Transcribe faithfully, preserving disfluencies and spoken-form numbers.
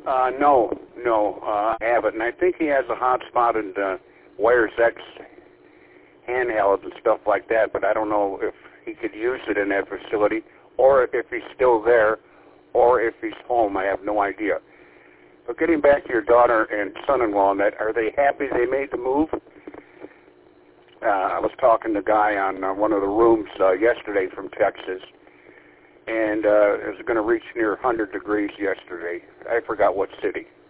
Uh, no, no, uh, I haven't. And I think he has a hotspot in uh, Wires X handhelds and stuff like that, but I don't know if he could use it in that facility or if he's still there or if he's home. I have no idea. But getting back to your daughter and son-in-law, and that, are they happy they made the move? Uh, I was talking to a guy on uh, one of the rooms uh, yesterday from Texas, and uh, it was going to reach near one hundred degrees yesterday. I forgot what city.